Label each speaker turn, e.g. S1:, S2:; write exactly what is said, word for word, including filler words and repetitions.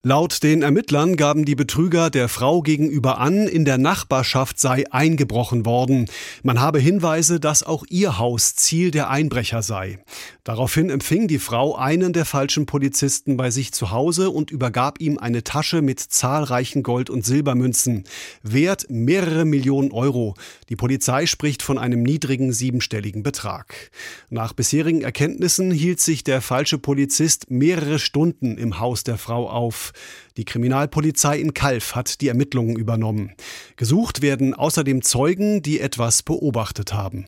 S1: Laut den Ermittlern gaben die Betrüger der Frau gegenüber an, in der Nachbarschaft sei eingebrochen worden. Man habe Hinweise, dass auch ihr Haus Ziel der Einbrecher sei. Daraufhin empfing die Frau einen der falschen Polizisten bei sich zu Hause und übergab ihm eine Tasche mit zahlreichen Gold- und Silbermünzen. Wert mehrere Millionen Euro. Die Polizei spricht von einem niedrigen siebenstelligen Betrag. Nach bisherigen Erkenntnissen hielt sich der falsche Polizist mehrere Stunden im Haus der Frau auf. Die Kriminalpolizei in Calw hat die Ermittlungen übernommen. Gesucht werden außerdem Zeugen, die etwas beobachtet haben.